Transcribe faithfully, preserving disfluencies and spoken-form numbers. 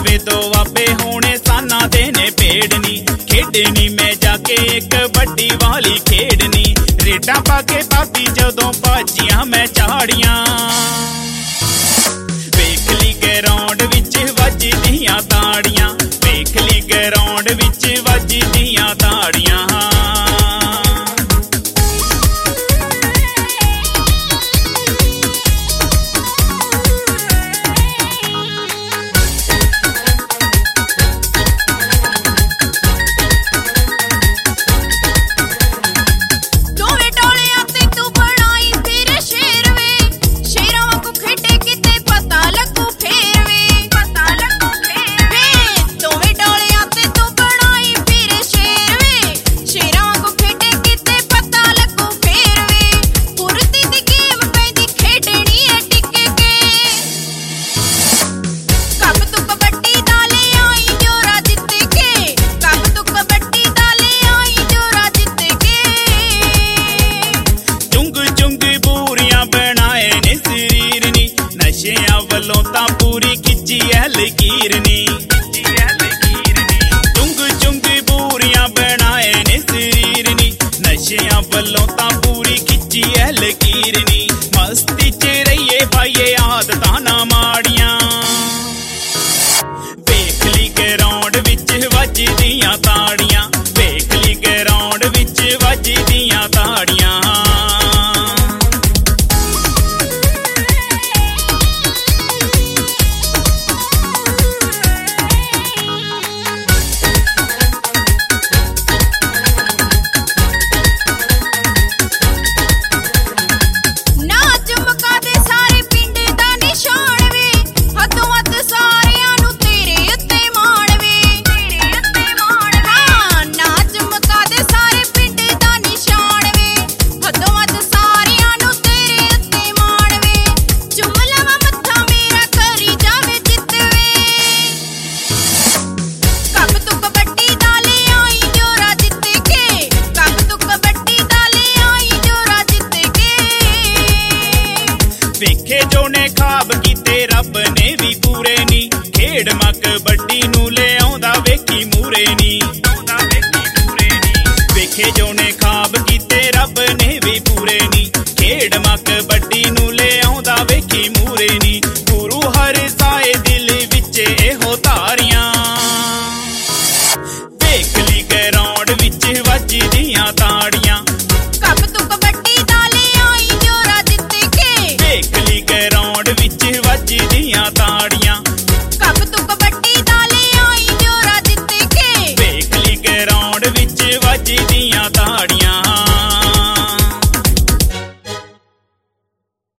वे दोआबे होने साना देने पेड़नी खेडनी मैं जाके एक बड़ी वाली खेडनी रेटा पाके भाभी जदों भाजियां मैं झाड़ियां वेख ली ग्राउंड विच वजदियां ताड़ियां वेख ली ग्राउंड विच वजदियां ताड़ियां पूरी खिची है लकीरनी चुंग चुंग पूरियां बनाए ने शरीरनी नशियां वलों तां पूरी खिची है लकीरनी मस्ती च रहिए भाईए आदतां ना माड़ियां वेख ली ग्राउंड विच वजदियां ताड़ियां वेख ली ग्राउंड विच वजदियां ताड़ियां वेखे जो ने खाब कीते रब ने भी पूरे नी खेड मां कबड्डी नू ले आउंदा वेखी मूरे नी वेखे जो ने खाब कीते रब ने भी पूरे नी खेड मां कबड्डी नू ले आउंदा वेखी मूरे नी गुरु हर साए दिल विच एहो तारियां वेख ली ग्राउंड विच वजदियां ताड़ियां वजदियां ताड़ियां कब तू कबड्डी दाले आई जो राज जित के वेख ली ग्राउंड विच वजदियां ताड़ियां।